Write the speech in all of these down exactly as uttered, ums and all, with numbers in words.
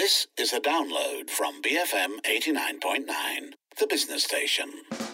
This is a download from B F M eighty-nine point nine, the business station.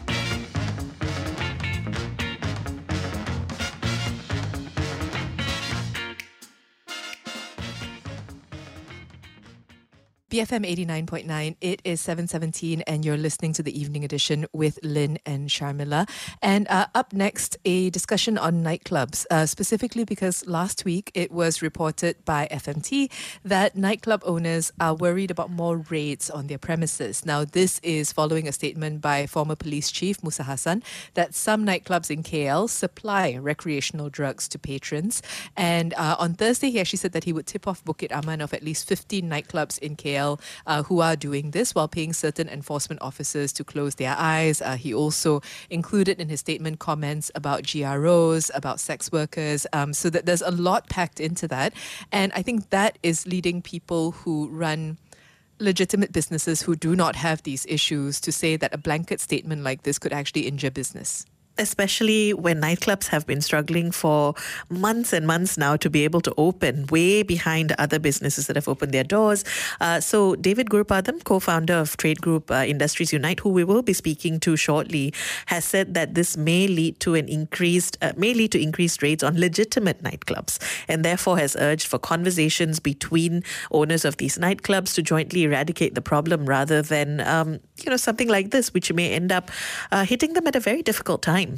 B F M eighty-nine point nine, it is seven seventeen and you're listening to the Evening Edition with Lynn and Sharmila. And uh, up next, a discussion on nightclubs, uh, specifically because last week it was reported by F M T that nightclub owners are worried about more raids on their premises. Now, this is following a statement by former police chief Musa Hassan that some nightclubs in K L supply recreational drugs to patrons. And uh, on Thursday, he actually said that he would tip off Bukit Aman of at least fifteen nightclubs in K L Uh, who are doing this while paying certain enforcement officers to close their eyes. Uh, he also included in his statement comments about G R Os, about sex workers, um, so that there's a lot packed into that. And I think that is leading people who run legitimate businesses who do not have these issues to say that a blanket statement like this could actually injure business. Especially when nightclubs have been struggling for months and months now to be able to open, way behind other businesses that have opened their doors. Uh, so David Gurupadam, co-founder of trade group uh, Industries Unite, who we will be speaking to shortly, has said that this may lead to an increased, uh, may lead to increased raids on legitimate nightclubs, and therefore has urged for conversations between owners of these nightclubs to jointly eradicate the problem rather than, um, you know, something like this, which may end up uh, hitting them at a very difficult time.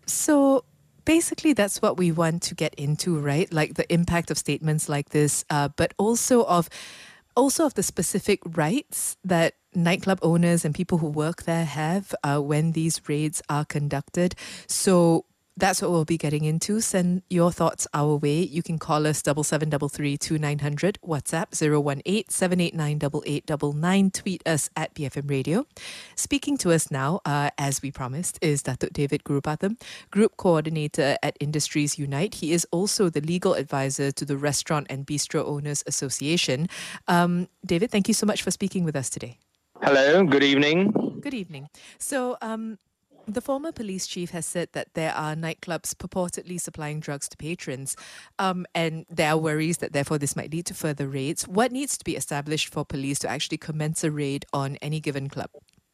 So basically, that's what we want to get into, right? Like the impact of statements like this, uh, but also of also of the specific rights that nightclub owners and people who work there have uh, when these raids are conducted. So that's what we'll be getting into. Send your thoughts our way. You can call us double seven double three two nine hundred, WhatsApp zero one eight seven eight nine eight eight nine nine, tweet us at B F M Radio. Speaking to us now, uh, as we promised, is Datuk David Gurupadam, Group Coordinator at Industries Unite. He is also the legal advisor to the Restaurant and Bistro Owners Association. Um, David, thank you so much for speaking with us today. Hello, good evening. Good evening. So, um, the former police chief has said that there are nightclubs purportedly supplying drugs to patrons, um, and there are worries that therefore this might lead to further raids. What needs to be established for police to actually commence a raid on any given club?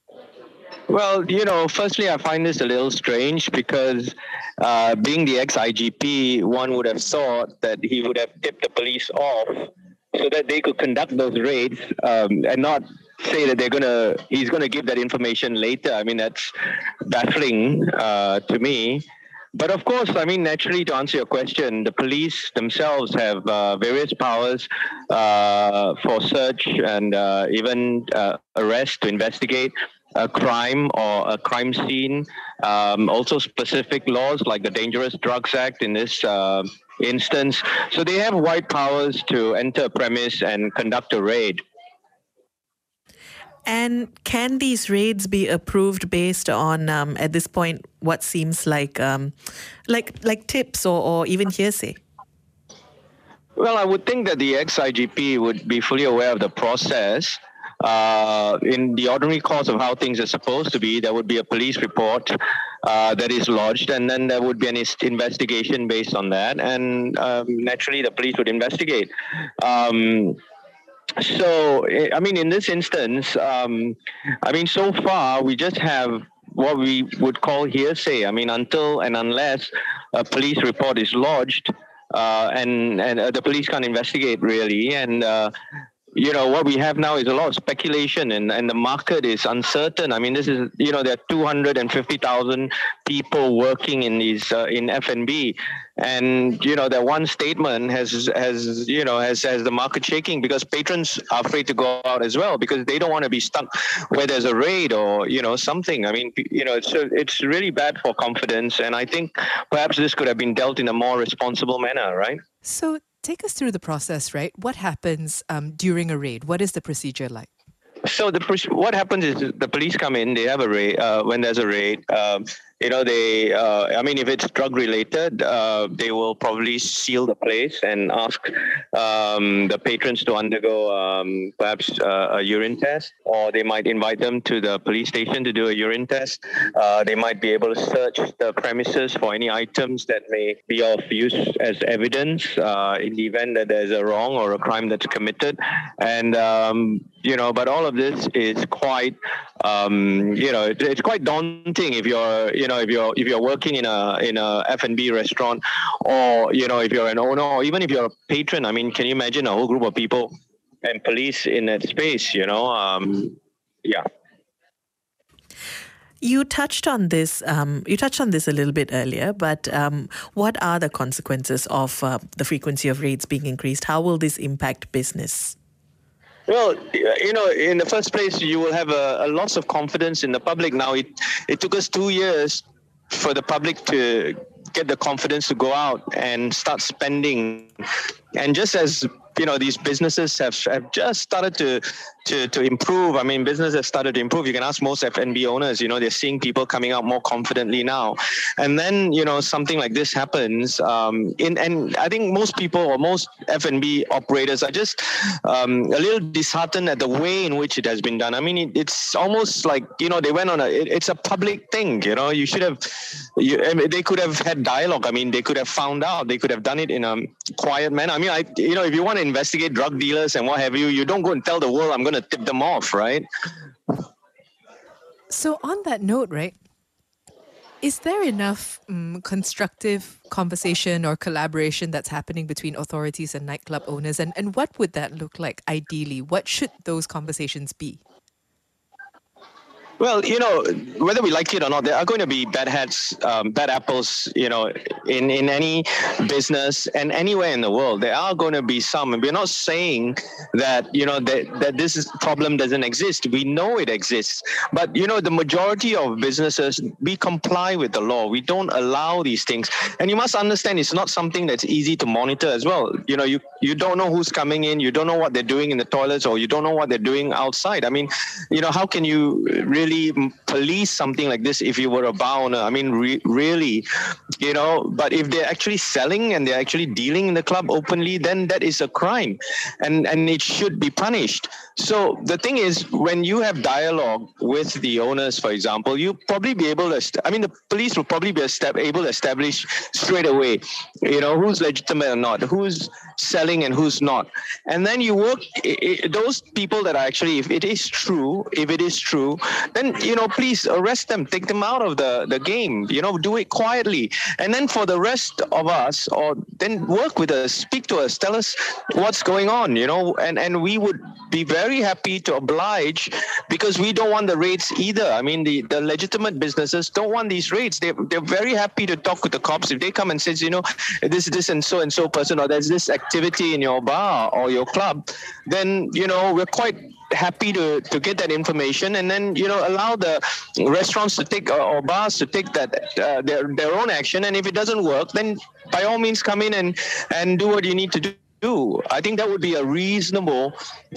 Well, you know, firstly, I find this a little strange because uh, being the ex-I G P, one would have thought that he would have tipped the police off so that they could conduct those raids um, and not say that they're gonna he's gonna give that information later. I mean, that's baffling uh, to me. But of course, I mean, naturally, to answer your question, the police themselves have uh, various powers uh, for search and uh, even uh, arrest to investigate a crime or a crime scene. Um, also specific laws like the Dangerous Drugs Act in this uh, instance. So they have wide powers to enter a premise and conduct a raid. And can these raids be approved based on, um, at this point, what seems like um, like like tips or, or even hearsay? Well, I would think that the ex-I G P would be fully aware of the process. Uh, in the ordinary course of how things are supposed to be, there would be a police report uh, that is lodged, and then there would be an investigation based on that. And um, naturally, the police would investigate. Um, So, I mean, in this instance, um, I mean, so far, we just have what we would call hearsay. I mean, until and unless a police report is lodged, uh, and, and uh, the police can't investigate, really. And, uh, you know, what we have now is a lot of speculation, and, and the market is uncertain. I mean, this is, you know, there are two hundred fifty thousand people working in these, uh, in F and B. And, you know, that one statement has, has you know, has, has the market shaking because patrons are afraid to go out as well because they don't want to be stuck where there's a raid or, you know, something. I mean, you know, it's, it's really bad for confidence. And I think perhaps this could have been dealt in a more responsible manner, right? So take us through the process, right? What happens um, during a raid? What is the procedure like? So the what happens is the police come in. They have a raid uh, when there's a raid. Um, you know, they, uh, I mean, if it's drug related, uh, they will probably seal the place and ask um, the patrons to undergo um, perhaps uh, a urine test, or they might invite them to the police station to do a urine test. Uh, they might be able to search the premises for any items that may be of use as evidence uh, in the event that there's a wrong or a crime that's committed. And, um, you know, but all of this is quite, um, you know, it, it's quite daunting if you're, you know, if you're if you're working in a in a F and B restaurant, or you know, if you're an owner, or even if you're a patron. I mean, can you imagine a whole group of people and police in that space? You know, um, yeah. You touched on this. Um, you touched on this a little bit earlier, but um, what are the consequences of uh, the frequency of raids being increased? How will this impact business? Well, you know, in the first place, you will have a, a loss of confidence in the public. Now, it, it took us two years for the public to get the confidence to go out and start spending. And just as, you know, these businesses have, have just started to, to, to improve. I mean, businesses have started to improve. You can ask most F and B owners, you know, they're seeing people coming out more confidently now. And then, you know, something like this happens. Um, in, and I think most people or most F and B operators are just um, a little disheartened at the way in which it has been done. I mean, it, it's almost like, you know, they went on a, it, it's a public thing, you know, you should have, you, I mean, they could have had dialogue. I mean, they could have found out, they could have done it in a quiet manner. I mean, I, you know, if you want to investigate drug dealers and what have you, you don't go and tell the world, I'm going to tip them off, right? So on that note, right, is there enough um, constructive conversation or collaboration that's happening between authorities and nightclub owners? And, and what would that look like ideally? What should those conversations be? Well, you know, whether we like it or not, there are going to be bad hats, um, bad apples, you know, in, in any business and anywhere in the world. There are going to be some. And we're not saying that, you know, that, that this is, problem doesn't exist. We know it exists. But, you know, the majority of businesses, we comply with the law. We don't allow these things. And you must understand it's not something that's easy to monitor as well. You know, you, you don't know who's coming in. You don't know what they're doing in the toilets, or you don't know what they're doing outside. I mean, you know, how can you really really police something like this if you were a bar owner? I mean, re- really, you know, but if they're actually selling and they're actually dealing in the club openly, then that is a crime and, and it should be punished. So the thing is, when you have dialogue with the owners, for example, you probably be able to, st- I mean, the police will probably be a step, able to establish straight away, you know, who's legitimate or not, who's selling and who's not. And then you work, I- I, those people that are actually, if it is true, if it is true, then, you know, please arrest them, take them out of the, the game, you know, do it quietly. And then for the rest of us, or then work with us, speak to us, tell us what's going on, you know, and, and we would be very happy to oblige, because we don't want the raids either. I mean, the, the legitimate businesses don't want these raids. They, they're very happy to talk with the cops. If they come and says, you know, this, this and so and so person, or there's this activity in your bar or your club, then, you know, we're quite happy to, to get that information, and then, you know, allow the restaurants to take, or bars to take that uh, their, their own action. And if it doesn't work, then by all means come in and, and do what you need to do. I think that would be a reasonable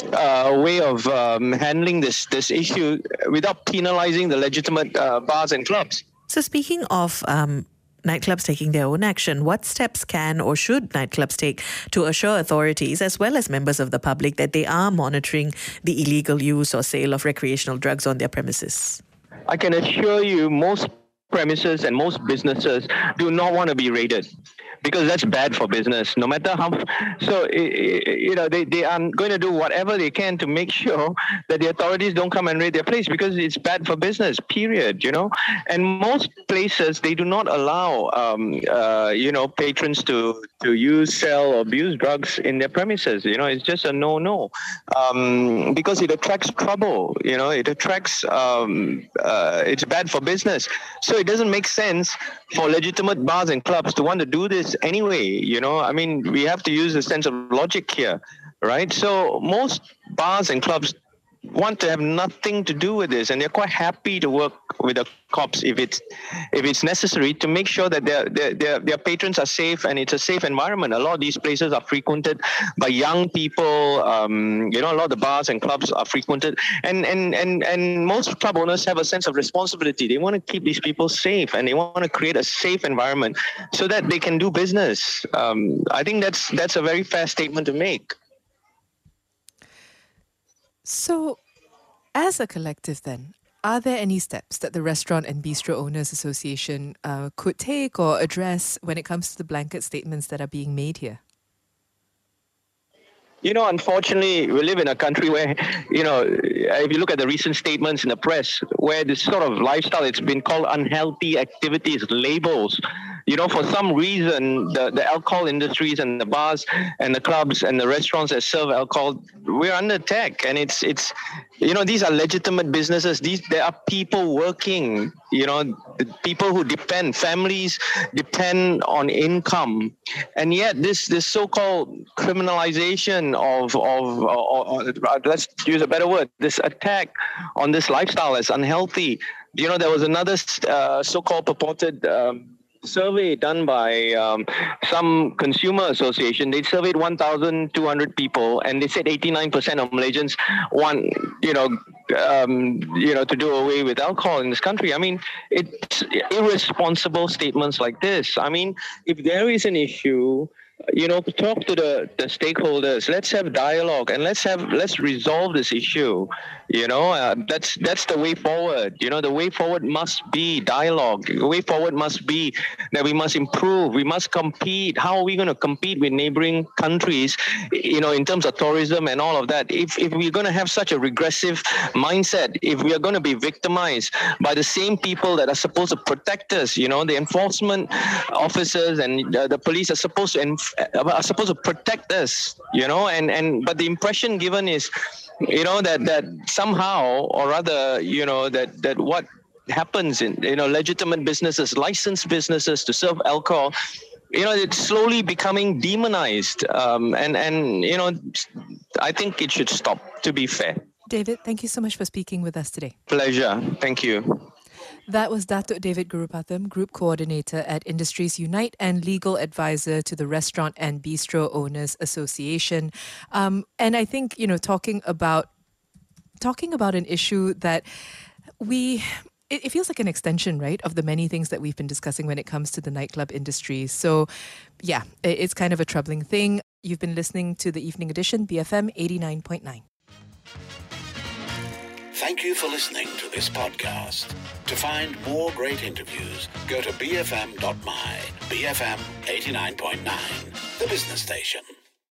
uh, way of um, handling this this issue without penalizing the legitimate uh, bars and clubs. So speaking of um, nightclubs taking their own action, what steps can or should nightclubs take to assure authorities as well as members of the public that they are monitoring the illegal use or sale of recreational drugs on their premises? I can assure you most premises and most businesses do not want to be raided, because that's bad for business, no matter how. So, you know, they, they are going to do whatever they can to make sure that the authorities don't come and raid their place, because it's bad for business, period, you know. And most places, they do not allow, um, uh, you know, patrons to, to use, sell, or abuse drugs in their premises. You know, it's just a no-no, um, because it attracts trouble, you know, it attracts, um, uh, it's bad for business. So it doesn't make sense for legitimate bars and clubs to want to do this anyway, you know. I mean, we have to use a sense of logic here, right? So most bars and clubs want to have nothing to do with this, and they're quite happy to work with the cops if it's if it's necessary to make sure that their their their, their patrons are safe and it's a safe environment. A lot of these places are frequented by young people. Um, you know, a lot of the bars and clubs are frequented, and and and and most club owners have a sense of responsibility. They want to keep these people safe, and they want to create a safe environment so that they can do business. Um, I think that's that's a very fair statement to make. So, as a collective then, are there any steps that the Restaurant and Bistro Owners Association uh, could take or address when it comes to the blanket statements that are being made here? You know, unfortunately, we live in a country where, you know, if you look at the recent statements in the press, where this sort of lifestyle, it's been called unhealthy activities, labels. You know, for some reason, the, the alcohol industries and the bars and the clubs and the restaurants that serve alcohol, we're under attack. And it's, it's you know, these are legitimate businesses. These There are people working, you know, the people who depend, families depend on income. And yet this, this so-called criminalization of, of or, or, let's use a better word, this attack on this lifestyle as unhealthy. You know, there was another uh, so-called purported um, survey done by um, some consumer association. They surveyed one thousand two hundred people, and they said eighty-nine percent of Malaysians want, you know, um, you know, to do away with alcohol in this country. I mean, it's irresponsible statements like this. I mean, if there is an issue, you know, talk to the, the stakeholders. Let's have dialogue and let's have let's resolve this issue. You know, uh, that's that's the way forward. You know, the way forward must be dialogue. The way forward must be that we must improve. We must compete. How are we going to compete with neighboring countries? You know, in terms of tourism and all of that. If if we're going to have such a regressive mindset, if we are going to be victimized by the same people that are supposed to protect us, you know, the enforcement officers and uh, the police are supposed to enf- are supposed to protect us. You know, and and but the impression given is, you know, that that somehow or other, you know, that that what happens in, you know, legitimate businesses, licensed businesses to serve alcohol, you know, it's slowly becoming demonized. Um, and, and, you know, I think it should stop, to be fair. David, thank you so much for speaking with us today. Pleasure. Thank you. That was Datuk David Gurupatham, Group Coordinator at Industries Unite and Legal Advisor to the Restaurant and Bistro Owners Association. Um, and I think, you know, talking about talking about an issue that we... It, it feels like an extension, right, of the many things that we've been discussing when it comes to the nightclub industry. So, yeah, it, it's kind of a troubling thing. You've been listening to the Evening Edition, B F M eighty-nine point nine. Thank you for listening to this podcast. To find more great interviews, go to b f m dot my, B F M eighty-nine point nine, the business station.